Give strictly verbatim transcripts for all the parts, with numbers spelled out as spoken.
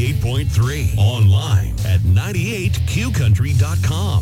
ninety-eight point three. Online at ninety-eight q country dot com.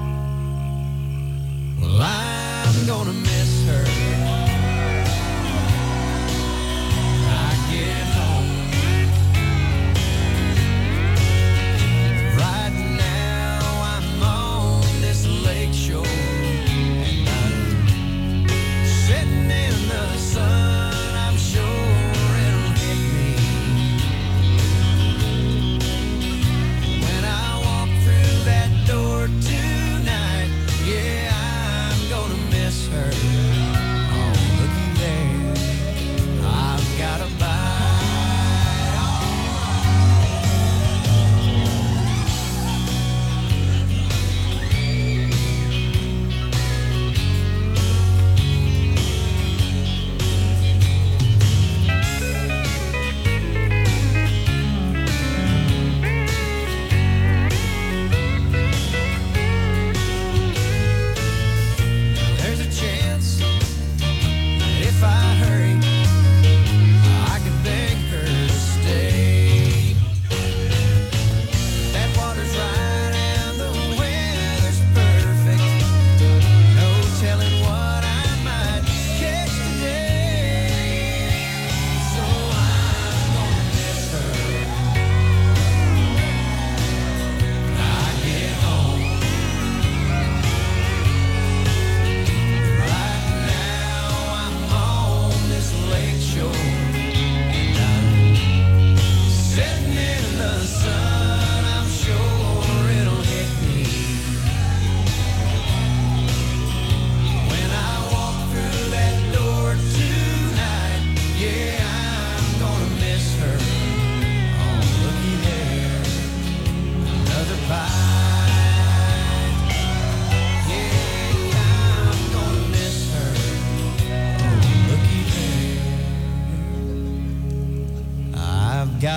gonna miss her.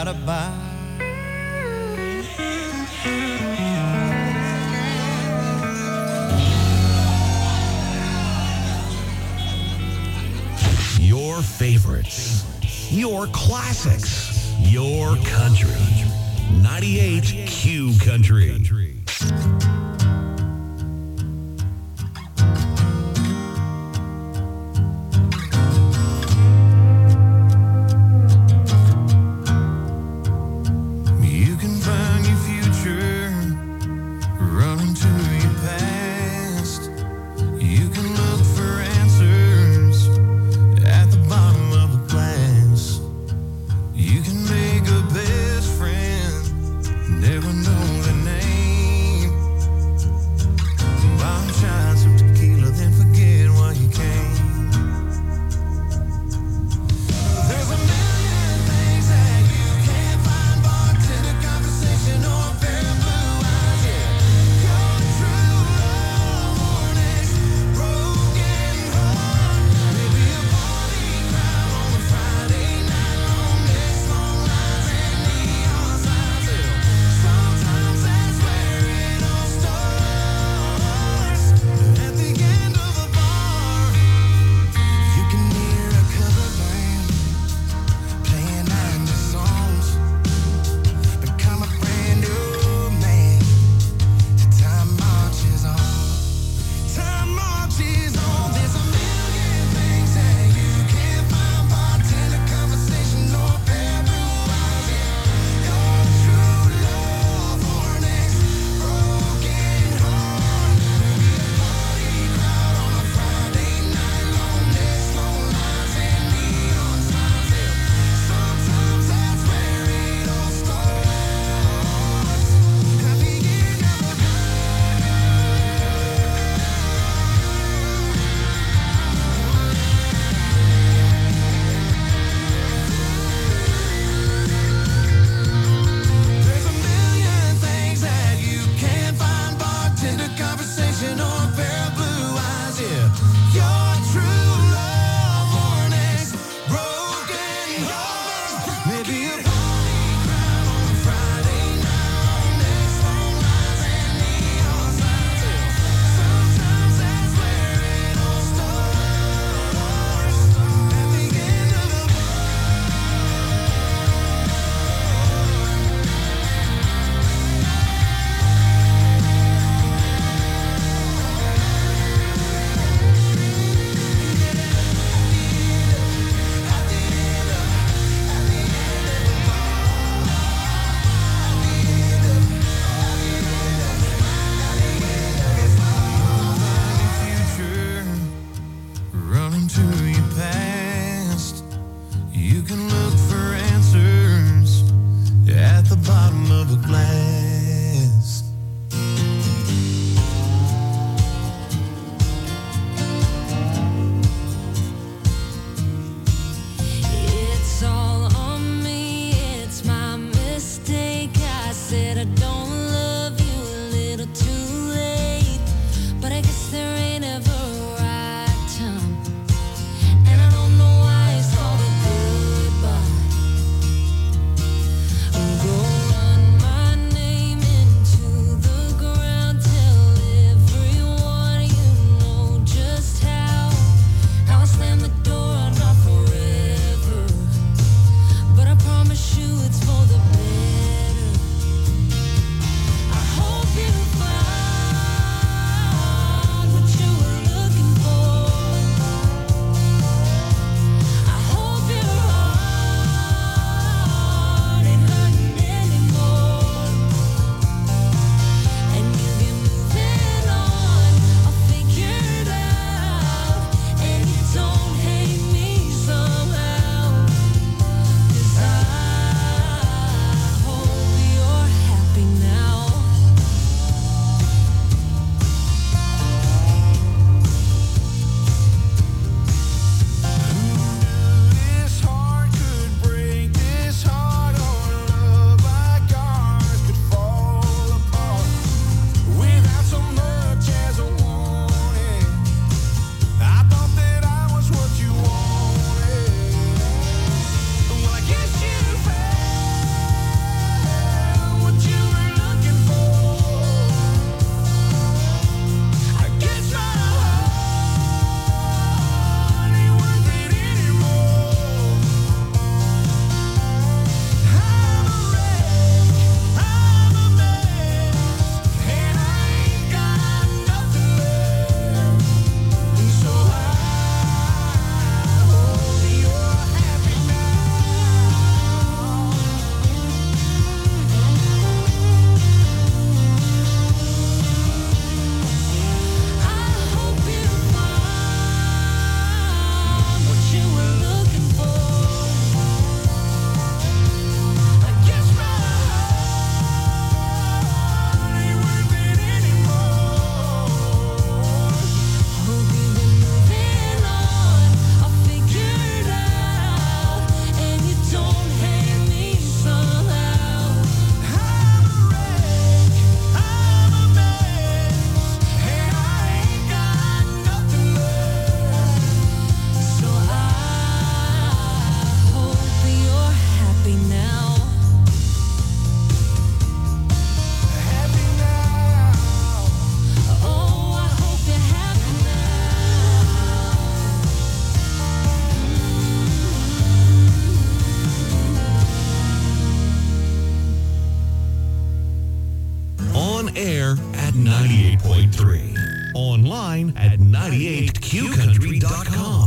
gotta buy. Your favorites, your classics, your country. ninety-eight Q Country. You can find your future running to your past. You can look for answers at the bottom of a glass. You can make a best friend, never know the name. online at ninety-eight Q country dot com.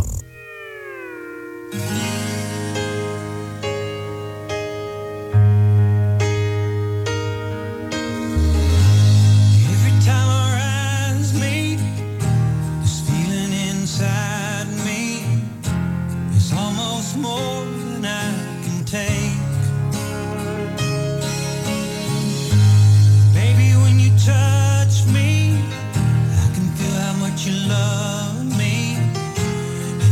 Every time our eyes meet, this feeling inside me is almost more than I can take. Baby, when you touch me, I can feel how much you love me.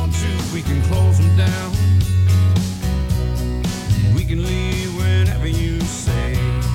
want to, we can close them down. We can leave whenever you say.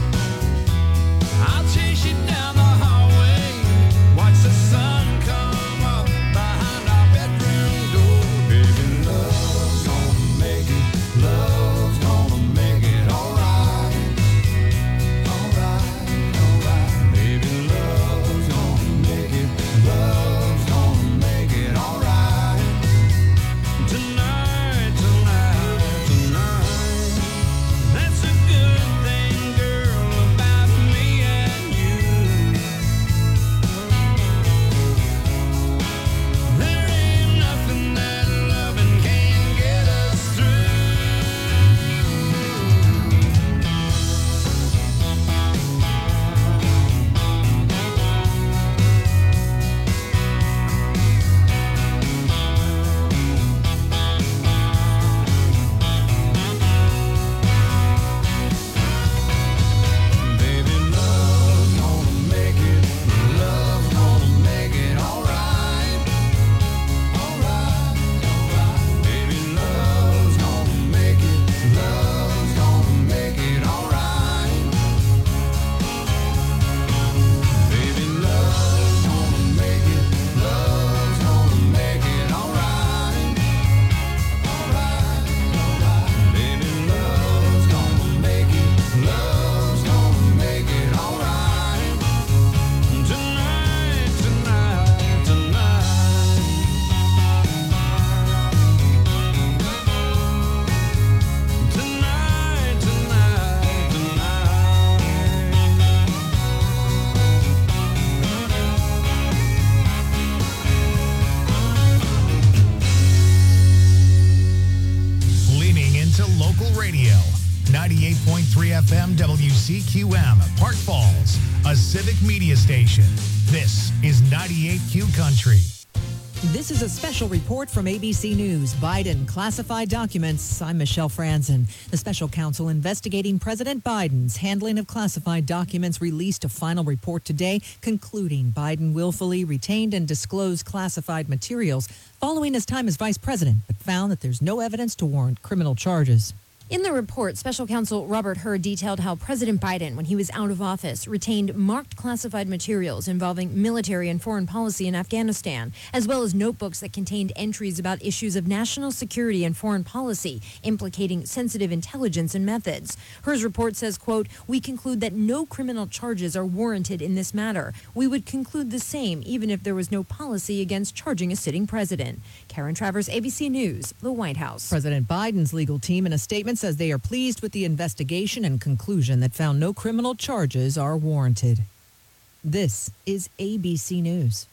I'll chase you down the hallway, watch the sun come up behind our bedroom door. Baby, love's gonna make it, love's gonna make it alright. Alright, alright. Baby, love's gonna make it, love's gonna make it alright. Tonight, tonight, tonight. That's a good thing, girl, about me and you. There ain't nothing that loving can't get us through. Baby, love's gonna make it, love's gonna make it alright. Alright, alright. Baby, love's gonna make it, love's gonna make it alright. Baby, love's gonna make it, love's gonna make it alright. Alright, alright. Baby, love's gonna make it, love's gonna make it alright. Tonight, tonight, tonight. Tonight, tonight, Leaning into local radio. ninety-eight point three F M W C Q M, Park Falls, a civic media station. This is ninety-eight Q Country. This is a special report from A B C News. Biden classified documents. I'm Michelle Franzen. The special counsel investigating President Biden's handling of classified documents released a final report today, concluding Biden willfully retained and disclosed classified materials following his time as vice president, but found that there's no evidence to warrant criminal charges. In the report, special counsel Robert Hur detailed how President Biden, when he was out of office, retained marked classified materials involving military and foreign policy in Afghanistan, as well as notebooks that contained entries about issues of national security and foreign policy, implicating sensitive intelligence and methods. Hur's report says, quote, "We conclude that no criminal charges are warranted in this matter. We would conclude the same even if there was no policy against charging a sitting president." Karen Travers, A B C News, the White House. President Biden's legal team in a statement says they are pleased with the investigation and conclusion that found no criminal charges are warranted. This is A B C News.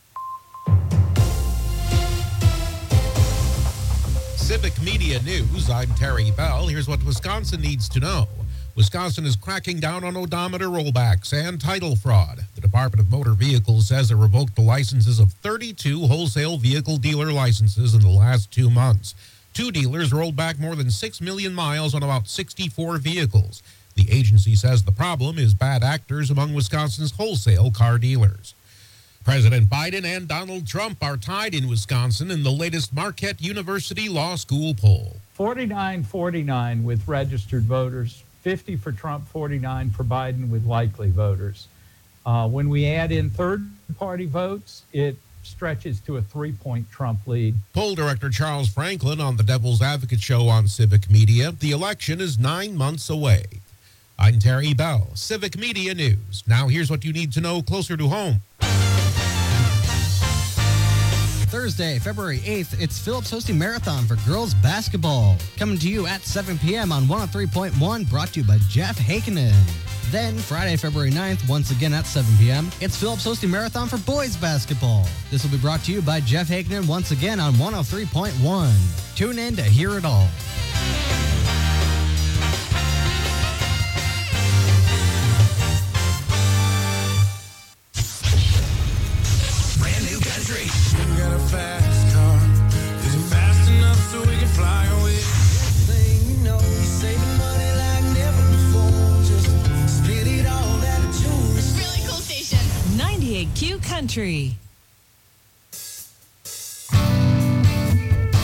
Civic Media News, I'm Terry Bell. Here's what Wisconsin needs to know. Wisconsin is cracking down on odometer rollbacks and title fraud. The Department of Motor Vehicles says it revoked the licenses of thirty-two wholesale vehicle dealer licenses in the last two months. Two dealers rolled back more than six million miles on about sixty-four vehicles. The agency says the problem is bad actors among Wisconsin's wholesale car dealers. President Biden and Donald Trump are tied in Wisconsin in the latest Marquette University Law School poll. forty-nine forty-nine with registered voters, fifty for Trump, forty-nine for Biden with likely voters. Uh, when we add in third-party votes, it stretches to a three-point Trump lead. Poll director Charles Franklin on the Devil's Advocate show on Civic Media. The election is nine months away. I'm Terry Bell, Civic Media News. Now here's what you need to know closer to home. Thursday, February eighth, it's Phillips hosting Marathon for girls basketball. Coming to you at seven p.m. on one oh three point one, brought to you by Jeff Hakinen. Then, Friday, February ninth, once again at seven p.m., it's Phillips hosting Marathon for boys basketball. This will be brought to you by Jeff Hakinen once again on one oh three point one. Tune in to hear it all. Brand new country. We got a fast car. Is it fast enough so we can fly away? Thing you know, you're saving money like never before. Just spit it all out of tune. Really cool station. ninety-eight Q Country.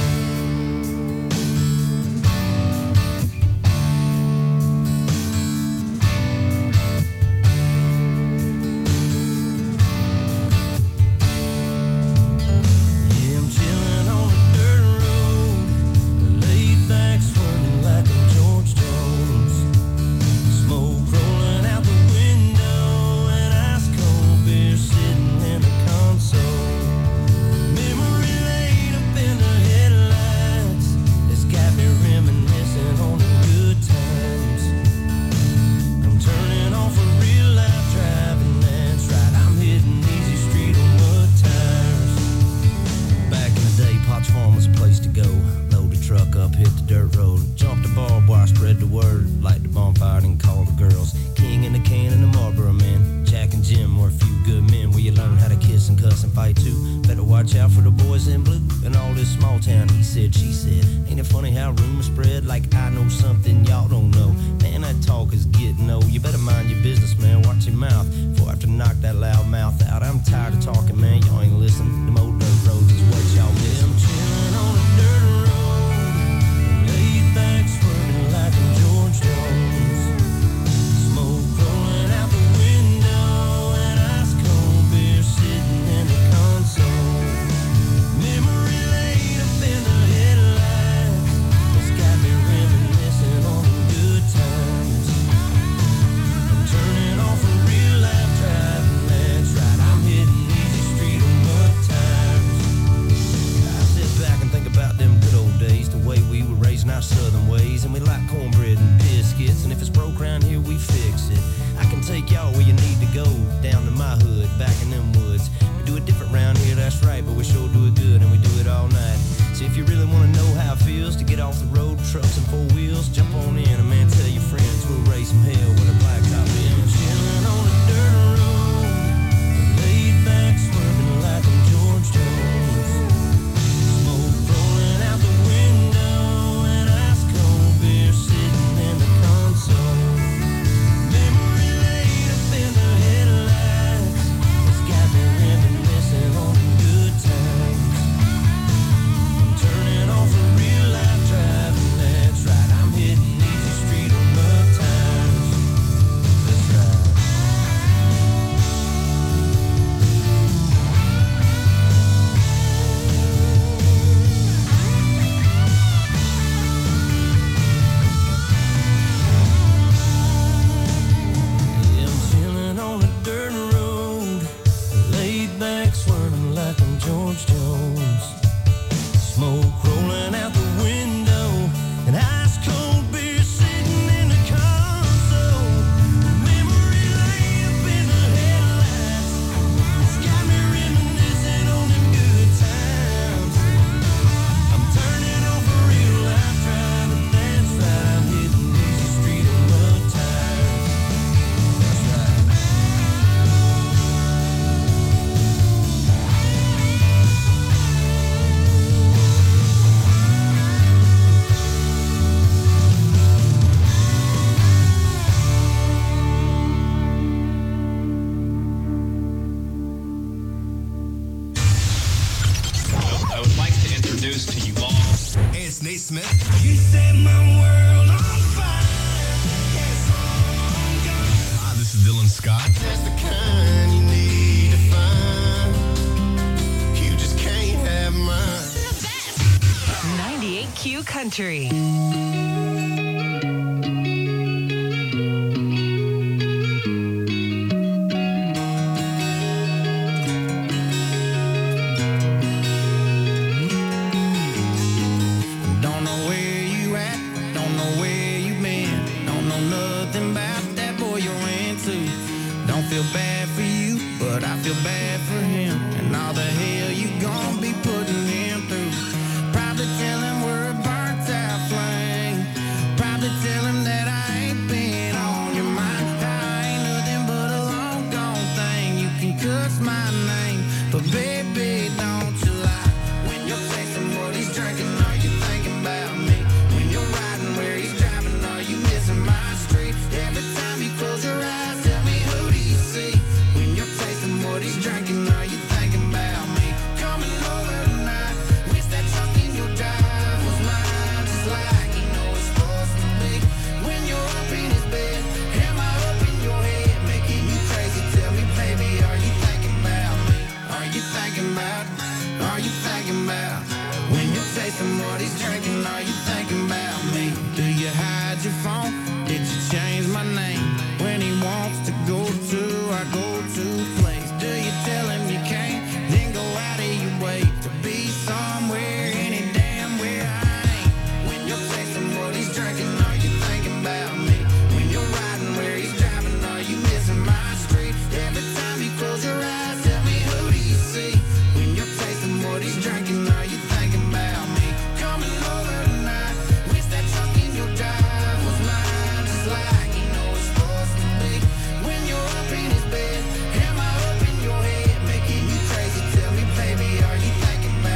the boys in blue and all this small town. He said, she said, ain't it funny how rumors spread like I know something y'all don't know? Man, that talk is getting old. You better mind your business, man. Watch your mouth before I have to knock that loud mouth out. I'm tired of talking, man. Y'all ain't listening. Them old dirt roads is what y'all miss. I'm chilling on a dirt road, laid back, swerving like a George Jones. Smoke rolling out the window and ice cold beer sitting in the console. Memory laid up in the headlights, it's got me reminiscing on the good times. I'm turning off a real life driving, that's right, I'm hitting easy street on mud tires. I sit back and think about them good old days, the way we were raising our southern ways, and we like cornbread and biscuits, and if it's broke around here, we fix it. I can take y'all where you need to go, down to my hood, back in them woods. We do it different round here, that's right, but we sure do it good, and we do it all night. So if you really want to know how it feels to get off the road, trucks and four wheels, jump on in, and man, tell your friends we'll raise some hell with a blacktop in. Chilling on a dirt road, laid back, swerving like I'm George Jones. Smoke rolling out the window and ice cold beer sitting in the console. Memory laid up in the headlights, it's got me reminiscing on the good times. I'm turning off a real life driving, that's right, I'm hitting easy street on mud tires. That's right. Yeah, I'm chilling on a dirt road, laid back, swerving like I'm George Jones. Smoke rolling out the window, and ice cold beer sitting in the console. Memory laid up in the headlights, it's got me reminiscing on them good times. I'm turning off a real life driving, that's right, I'm hitting easy street on mud tires. That's right. I would like to introduce to you all. Hey, it's Nate Smith. You set my world on fire. Yes, I'm gone. Hi, this is Dylan Scott. That's the kind you need to find. You just can't have mine. ninety-eight Q Country. Don't know where you at, don't know where you been, don't know nothing about that boy you're into. Don't feel bad for you, but I feel bad for him, and all the hell you gonna be putting him through. Probably tell him we're a burnt out flame, probably tell him that I ain't been on your mind. I ain't nothing but a long gone thing, you can cuss my name, but baby, don't you lie. When you're tasting what he's drinking, are you thinking about me? When you're riding where he's driving, are you missing my street? Every time you close your eyes, tell me, who do you see? When you're tasting what he's drinking, are you thinking about me? Coming over tonight, wish that truck in your drive was mine, just like you know it's supposed to be. When you're up in his bed, am I up in your head, making you crazy? Tell me, baby, are you thinking about me? Are you thinking about? Are you thinking about? When you're tasting what he's drinking, are you thinking about me? Do you hide your phone? Did you change my name? When he wants to go to our go-to place, do you tell him you can't? Then go out of your way to be somewhere, any damn where I ain't. When you're tasting what he's drinking, are you thinking about me? When you're riding where he's driving, are you missing my street? Every time you close your eyes, tell me, who do you see? When you're tasting what he's drinking, are you thinking about me? Coming over tonight, wish that truck in your drive was mine, just like you know it's supposed to be. When you're up in his bed, am I up in your head, making you crazy? Tell me, baby, are you thinking about?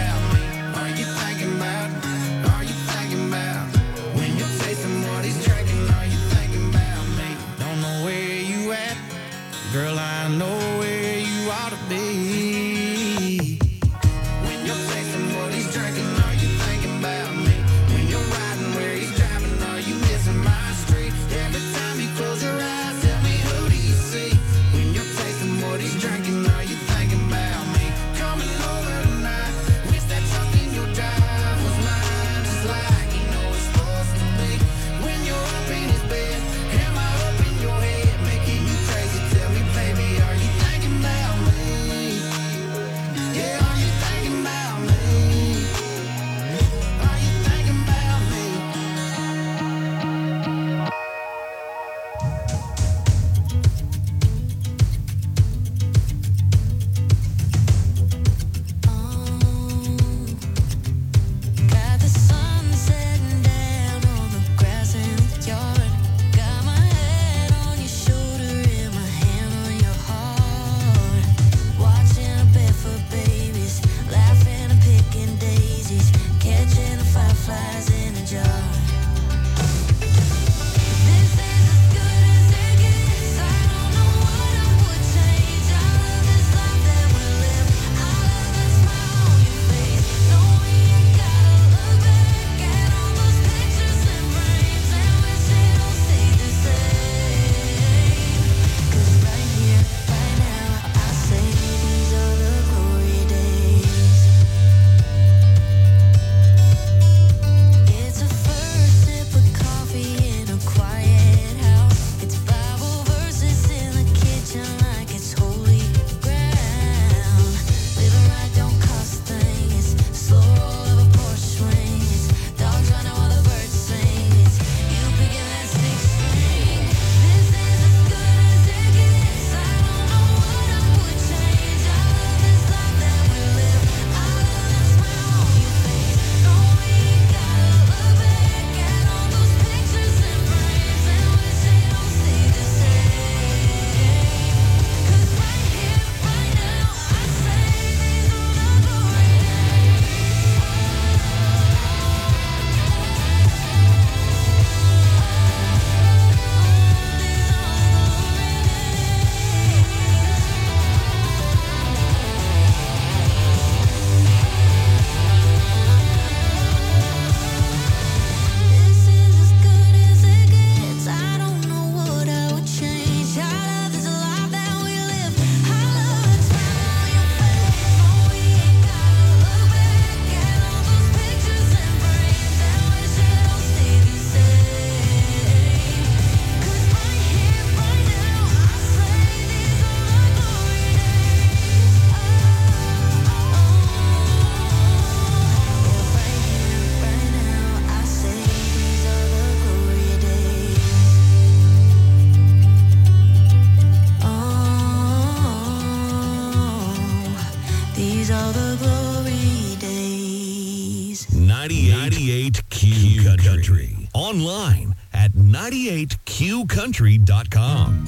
ninety-eight Q Country. Online at ninety-eight q country dot com.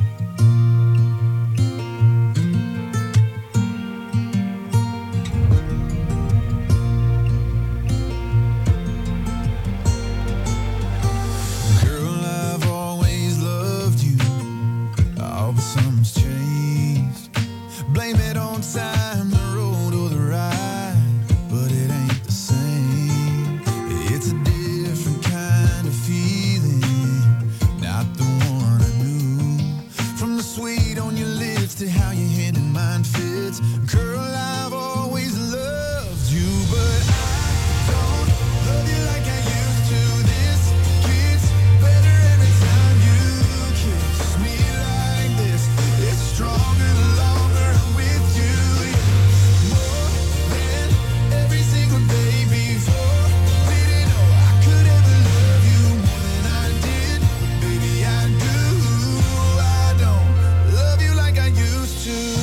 Something's changed. Blame it on time, the road or the ride, but it ain't the same. It's a different kind of feeling, not the one I knew. From the sweet on your lips to how your hand in mine fits. Girl, I've always loved you, but I don't love you like I used to. This gets better every time you kiss me like this. It's stronger the longer I'm with you. More than every single day before. Didn't know I could ever love you more than I did. Baby, I do. I don't love you like I used to.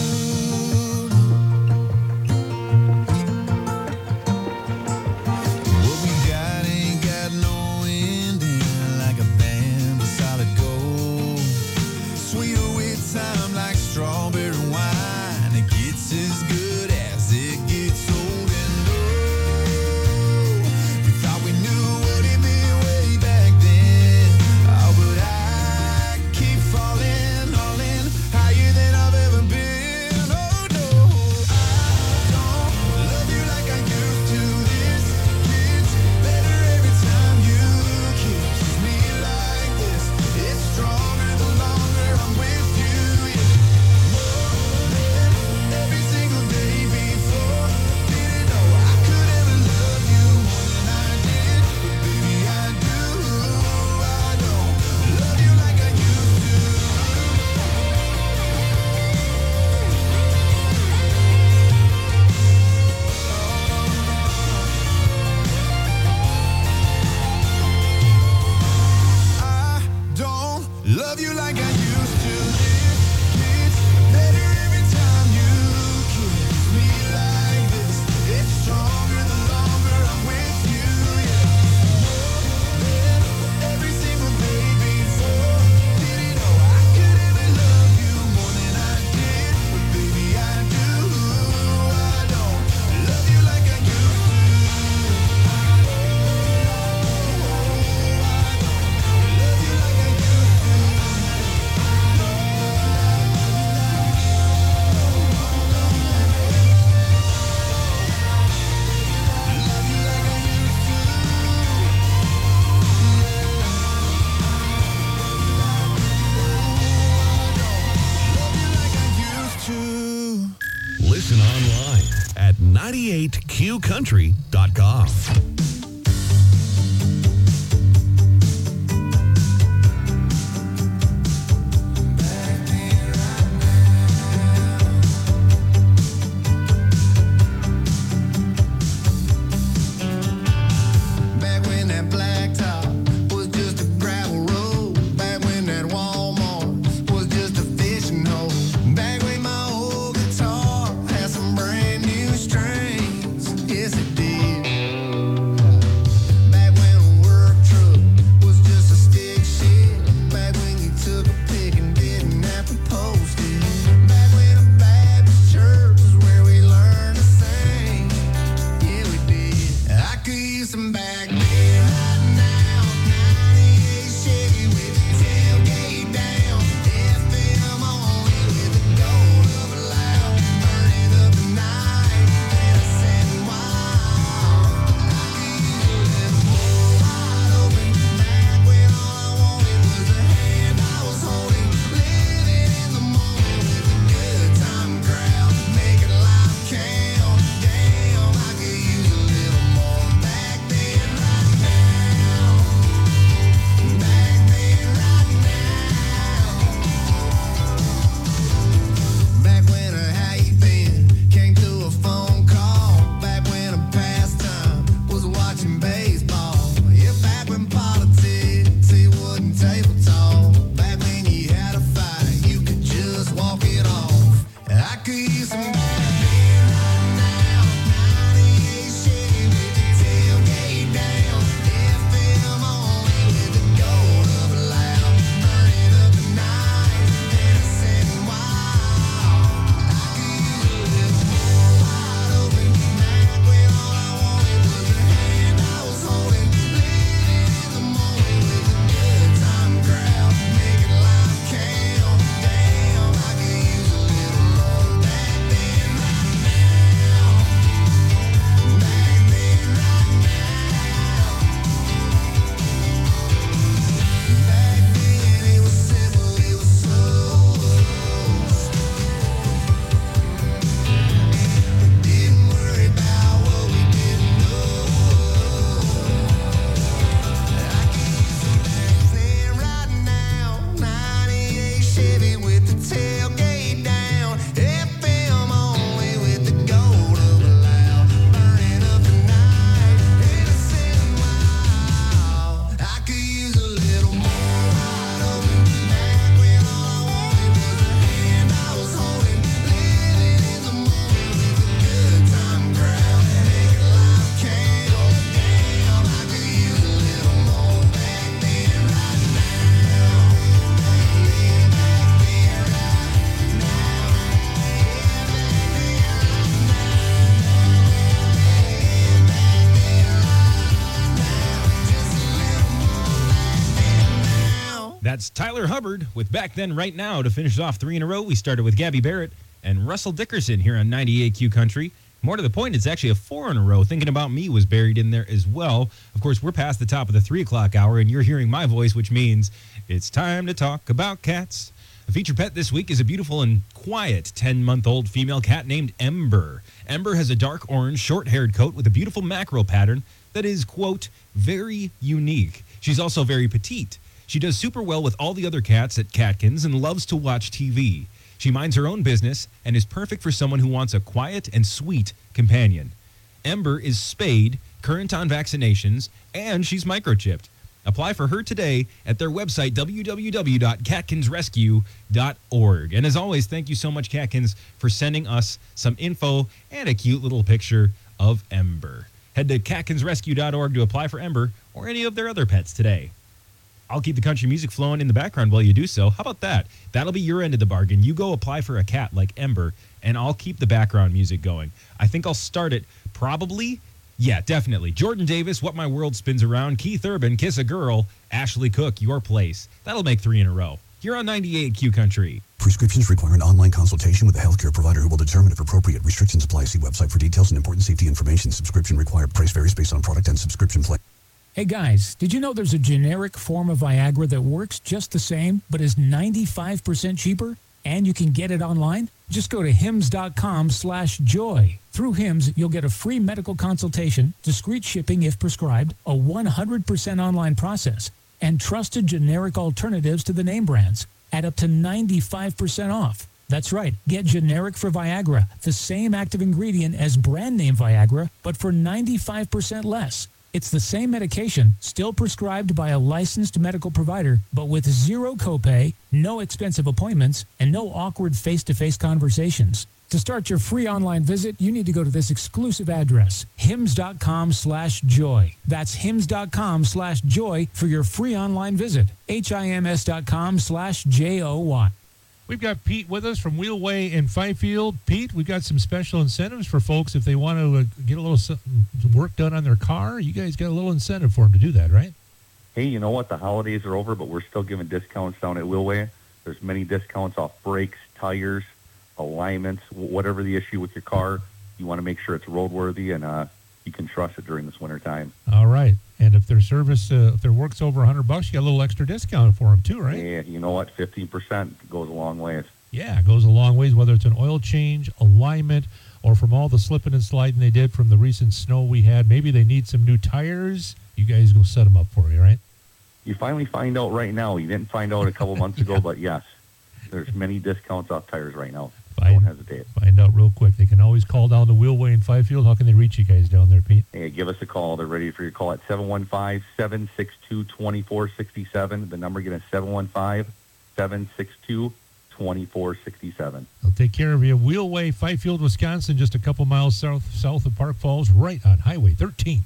What we got ain't got no ending. Like a band of solid gold. Sweeter with time like strawberry wine. It gets as good as it gets old and old. We thought we knew what it meant way back then. Oh, but I keep falling, all in, higher than I've ever been. Oh no, I don't love you like I used to. This gets better every time you kiss me like this. It's stronger the longer I'm with you. Yeah. More than every single day before. Didn't know I could ever love you more than I did. But baby, I do. I don't love you like I used to. I don't love you like I used to. This gets better every time you kiss me like this. It's stronger the longer I'm with you. Yeah. More than every single day before. Didn't know I could ever love you more than I did. But baby, I do. I don't love you like I used to. Love you like I used to. Love you like I used to. Love you like I used to. Listen online at ninety-eight q country dot com. Back when that blacktop was just a gravel road. Back when that Walmart was just a fishing hole. Back when my old guitar had some brand new strings. Yes, it did. Back when a work truck was just a stick shift. Back when you took a pic and didn't have to post it. Back when a Baptist church was where we learned to sing. Yeah, we did. I could use some back beer right now. ninety-eight Chevy with the tailgate down. F M only with the gold of a loud. Burning up the night and a setting wild. I could use a little more wide open. Back when all I wanted was the hand I was holding. Living in the moment with a good time crowd. Making life count. Damn, I could use a little more back then. That's Tyler Hubbard with Back Then Right Now to finish off three in a row. We started with Gabby Barrett and Russell Dickerson here on ninety-eight Q Country. More to the point, it's actually a four in a row. Thinking About Me was buried in there as well. Of course, we're past the top of the three o'clock hour, and you're hearing my voice, which means it's time to talk about cats. A feature pet this week is a beautiful and quiet ten-month-old female cat named Ember. Ember has a dark orange, short-haired coat with a beautiful mackerel pattern that is, quote, very unique. She's also very petite. She does super well with all the other cats at Catkins and loves to watch T V. She minds her own business and is perfect for someone who wants a quiet and sweet companion. Ember is spayed, current on vaccinations, and she's microchipped. Apply for her today at their website, w w w dot catkins rescue dot org. And as always, thank you so much, Catkins, for sending us some info and a cute little picture of Ember. Head to catkins rescue dot org to apply for Ember or any of their other pets today. I'll keep the country music flowing in the background while you do so. How about that? That'll be your end of the bargain. You go apply for a cat like Ember, and I'll keep the background music going. I think I'll start it probably, yeah, definitely. Jordan Davis, What My World Spins Around, Keith Urban, Kiss a Girl, Ashley Cook, Your Place. That'll make three in a row. You're on ninety-eight Q Country. Prescriptions require an online consultation with a healthcare provider who will determine if appropriate. Restrictions apply. See website for details and important safety information. Subscription required. Price varies based on product and subscription plan. Hey guys, did you know there's a generic form of Viagra that works just the same but is ninety-five percent cheaper? And you can get it online? Just go to hims dot com slash joy. Through Hims, you'll get a free medical consultation, discreet shipping if prescribed, a one hundred percent online process, and trusted generic alternatives to the name brands at up to ninety-five percent off. That's right, get generic for Viagra, the same active ingredient as brand name Viagra, but for ninety-five percent less. It's the same medication, still prescribed by a licensed medical provider, but with zero copay, no expensive appointments, and no awkward face-to-face conversations. To start your free online visit, you need to go to this exclusive address, hims dot com slash joy. That's hims dot com slash joy for your free online visit, hims dot com slash J O Y. We've got Pete with us from Wheelway in Fifield. Pete, we've got some special incentives for folks if they want to uh, get a little some work done on their car. You guys got a little incentive for them to do that, right? Hey, you know what? The holidays are over, but we're still giving discounts down at Wheelway. There's many discounts off brakes, tires, alignments, whatever the issue with your car. You want to make sure it's roadworthy and uh, you can trust it during this winter time. All right. And if their service, uh, if their work's over one hundred bucks, you got a little extra discount for them too, right? Yeah, you know what? fifteen percent goes a long ways. Yeah, it goes a long ways, whether it's an oil change, alignment, or from all the slipping and sliding they did from the recent snow we had. Maybe they need some new tires. You guys go set them up for you, right? You finally find out right now. You didn't find out a couple months ago, but yes, there's many discounts off tires right now. Find, Don't hesitate. Find out real quick. They can always call down the Wheelway in Fifield. How can they reach you guys down there, Pete? Hey, give us a call. They're ready for your call at seven one five, seven six two, two four six seven. The number again is seven one five, seven six two, two four six seven. They'll take care of you. Wheelway, Fifield, Wisconsin, just a couple miles south south of Park Falls, right on Highway thirteen.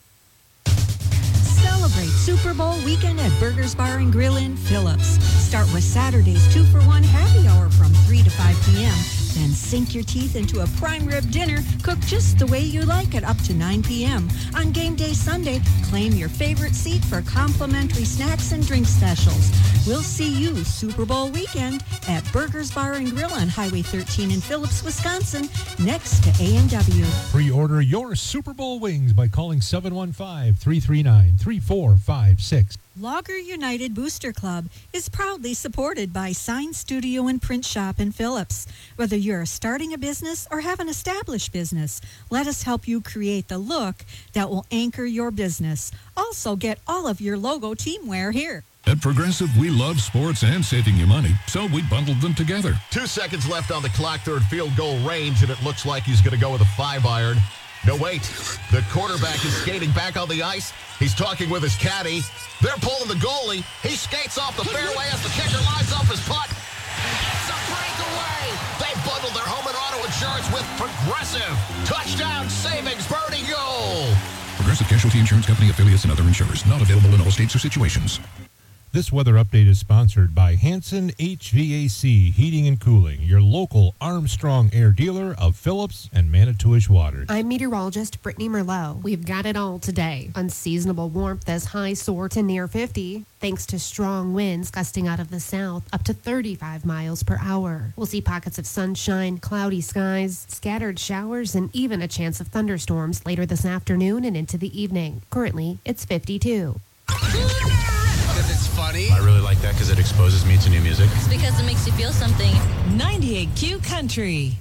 Celebrate Super Bowl weekend at Burgers Bar and Grill in Phillips. Start with Saturday's two for one happy hour from three to five p.m. Then sink your teeth into a prime rib dinner cooked just the way you like it up to nine p.m. On game day Sunday, claim your favorite seat for complimentary snacks and drink specials. We'll see you Super Bowl weekend at Burgers Bar and Grill on Highway thirteen in Phillips, Wisconsin, next to A and W. Pre-order your Super Bowl wings by calling seven one five, three three nine, three four five six. Logger United Booster Club is proudly supported by Sign Studio and Print Shop in Phillips. Whether you're starting a business or have an established business, let us help you create the look that will anchor your business. Also, get all of your logo team wear here. At Progressive, we love sports and saving you money, so we bundled them together. Two seconds left on the clock, third field goal range, and it looks like he's going to go with a five iron. No, wait. The quarterback is skating back on the ice. He's talking with his caddy. They're pulling the goalie. He skates off the fairway as the kicker lines up his putt. It's a breakaway. They bundled their home and auto insurance with Progressive. Touchdown savings, birdie goal. Progressive Casualty Insurance Company affiliates and other insurers. Not available in all states or situations. This weather update is sponsored by Hanson H V A C Heating and Cooling, your local Armstrong Air dealer of Phillips and Manitowish Waters. I'm meteorologist Brittany Merlot. We've got it all today. Unseasonable warmth as highs soar to near fifty, thanks to strong winds gusting out of the south up to thirty-five miles per hour. We'll see pockets of sunshine, cloudy skies, scattered showers, and even a chance of thunderstorms later this afternoon and into the evening. Currently, it's fifty-two. Because it's funny. I really like that because it exposes me to new music. It's because it makes you feel something. ninety-eight Q Country.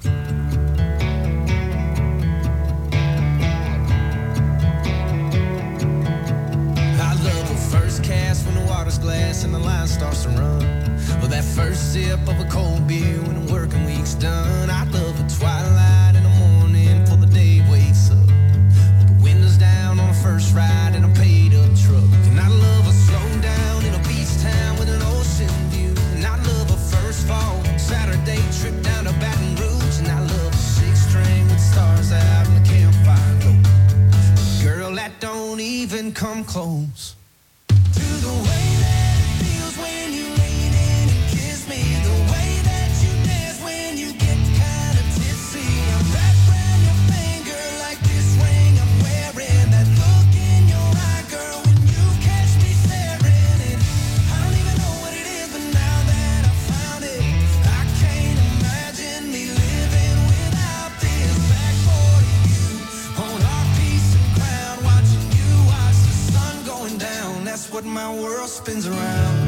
I love a first cast when the water's glass and the line starts to run. Or that first sip of a cold beer when the working week's done. I love a twilight in the morning before the day wakes up. With the windows down on a first ride in a paid up truck. And I love a slow down in a beach town with an ocean view. And I love a first fall Saturday trip down to Baton Rouge. And I love a six string with stars out in the campfire glow. Girl, that don't even come close to the way that it feels when you lean in and kiss me. The way that you dance when you get kind of tipsy. I'm wrapped around your finger like this ring I'm wearing. That look in your eye, girl, when you catch me staring. And I don't even know what it is, but now that I found it, I can't imagine me living without this. Back forty, you on our piece of ground, watching you watch the sun going down. That's what my world spins around.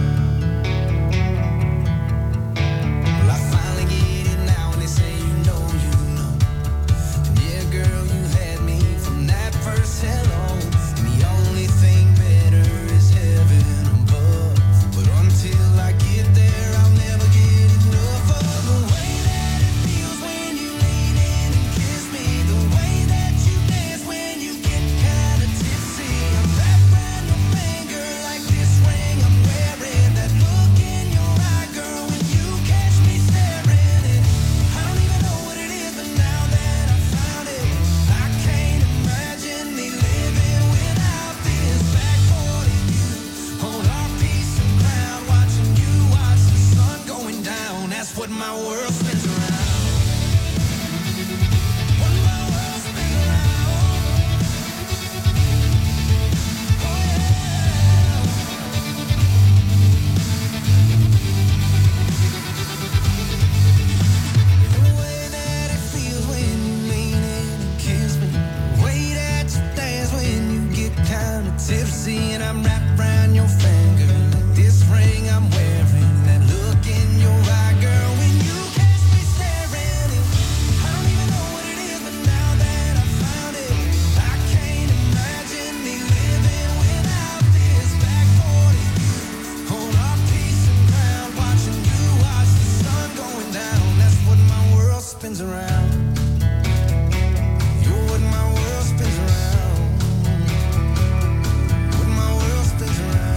Well, I finally get it now, and they say you know, you know. And yeah, girl, you had me from that first hello. And the only thing better is heaven above. But until I get there, I'll never get enough of the way that it feels when you lean in and kiss me. The way that you dance when you get kind of tipsy. I'm wrapped around your finger like this ring I'm wearing. That look in your eye, girl, when you catch me staring. And I don't even know what it is, but now that I found it, I can't imagine me living without this. Back forty, you on our piece of ground, watching you watch the sun going down. That's what my world spins around. What my world spins around. The way that it feels when you lean in and kiss me. The way that you dance when you get kind of tipsy. And I'm wrapped around your finger like this ring I'm wearing. That look in your eye, girl, when you catch me staring. And I don't even know what it is, but now that I found it, I can't imagine me living without this. Back forty, you on our piece of ground, watching you watch the sun going down. That's what my world spins around. You're what my world spins around. What my world spins around.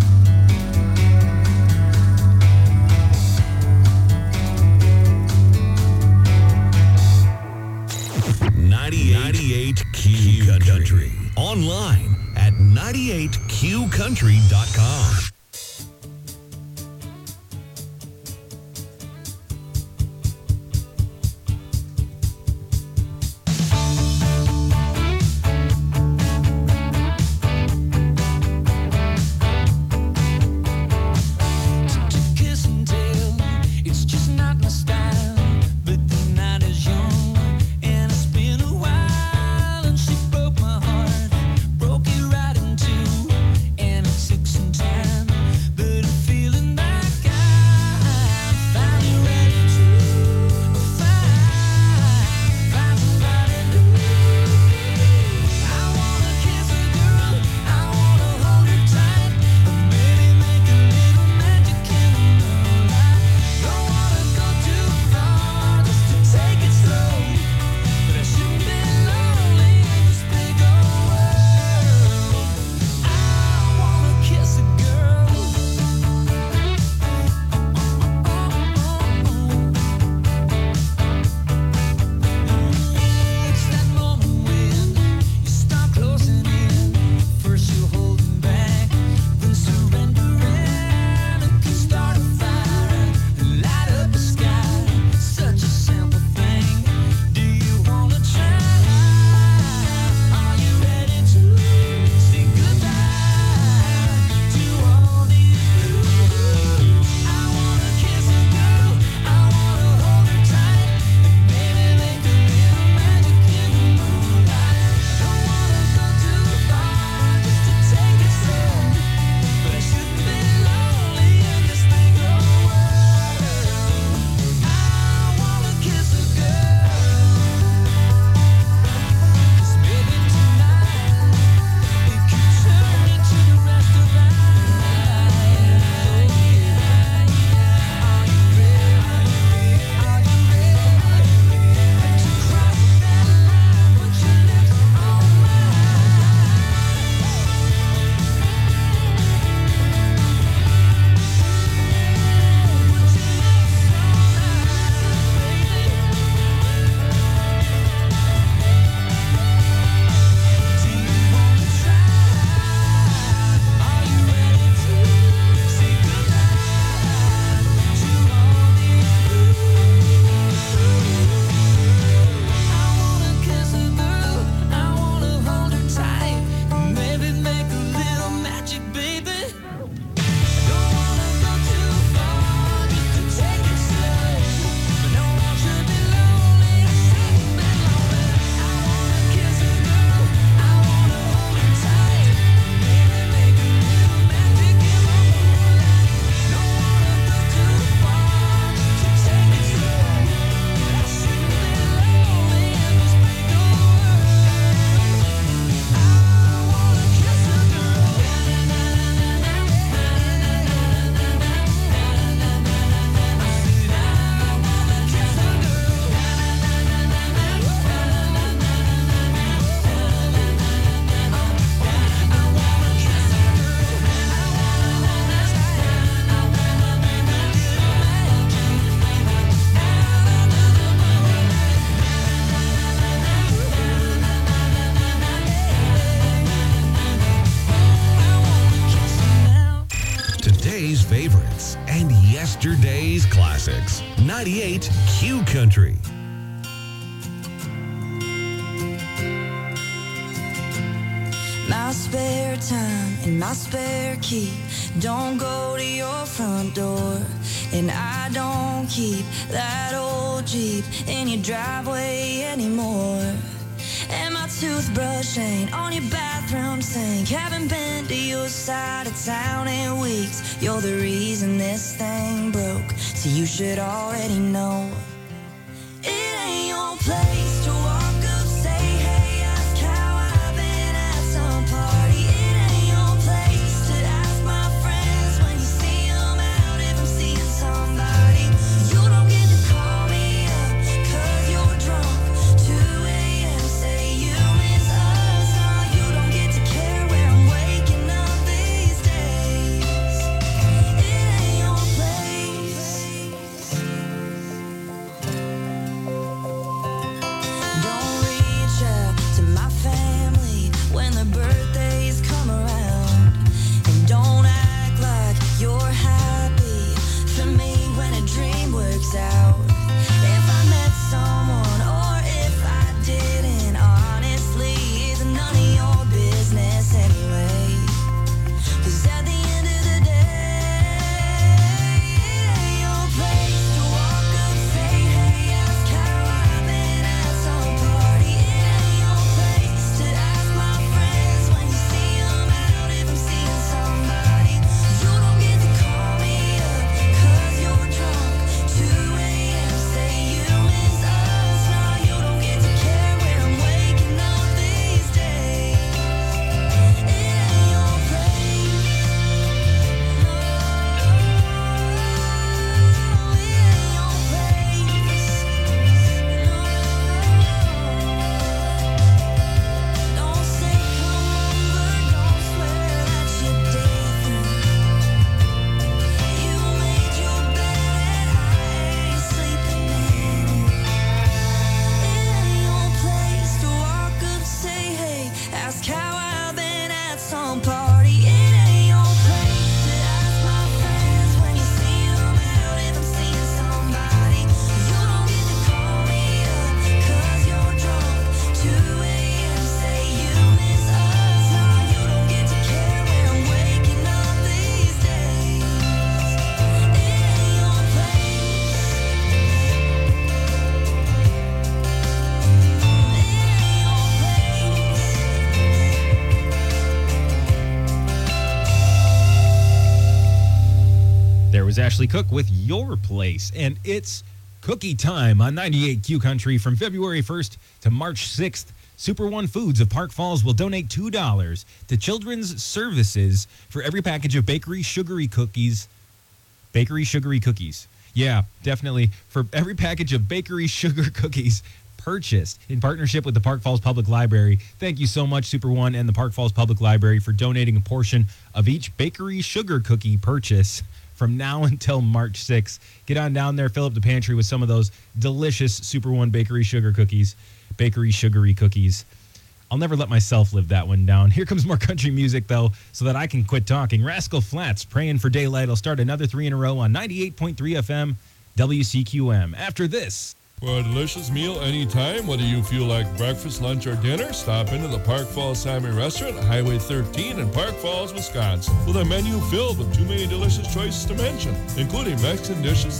ninety-eight Q Country. Online at ninety-eight Q country dot com. Kiss and tell, it's just not my style. But the night is young, and it's been a while. And she broke my heart, broke it right in two, and it took some time. favorites and yesterday's classics. ninety-eight Q Country. My spare time and my spare key don't go to your front door. And I don't keep that old Jeep in your driveway anymore. And my toothbrush ain't on your bathroom sink. Haven't been to your side of town in weeks. You're the reason this thing broke, so you should already know. It ain't your place to walk up, say, hey, ask how I've been at some party. It ain't your place to ask my friends when you see them out if I'm seeing somebody. You don't get to call me up, cause you're drunk. two a.m. say you miss us. Nah, you don't get to care where I'm waking up these days. It ain't your place. Don't reach out to my family when their birthdays come around. And don't act like you're happy for me when a dream works out. If I met someone or if I didn't, honestly, it's none of your business anyway. 'Cause at the end of the day, it ain't your place to walk up, say, hey, ask how I've been at some party. It ain't your place to ask my friends when you see them out if I'm seeing somebody. You don't get to call me up, cause you're drunk. two a.m. say you miss us. Nah, you don't get to care where I'm waking up these days. It ain't your place. Don't say come over, don't swear that you're different. You made your bed and I ain't sleeping in it. It ain't your place to walk up, say hey, ask how I've been at some party. It ain't your place to ask my friends when you see them out if I'm seeing somebody. You don't get to call me up, cause you're drunk. two a.m. say you miss us. Nah, you don't get to care where I'm waking up these days. It ain't your place. There was Ashley Cook with Your Place, and it's cookie time on ninety-eight Q Country from February first to March sixth. Super One Foods of Park Falls will donate two dollars to Children's Services for every package of bakery sugary cookies. Bakery sugary cookies. Yeah, definitely. For every package of bakery sugar cookies purchased in partnership with the Park Falls Public Library. Thank you so much, Super One and the Park Falls Public Library, for donating a portion of each bakery sugar cookie purchase from now until March sixth. Get on down there, fill up the pantry with some of those delicious Super One bakery sugar cookies, bakery sugary cookies. I'll never let myself live that one down. Here comes more country music, though, so that I can quit talking. Rascal Flatts, Praying for Daylight. I'll start another three in a row on ninety-eight point three F M, W C Q M. After this, For a delicious meal anytime, whether you feel like breakfast, lunch, or dinner, stop into the Park Falls Salmon Restaurant at Highway thirteen in Park Falls, Wisconsin, with a menu filled with too many delicious choices to mention, including Mexican dishes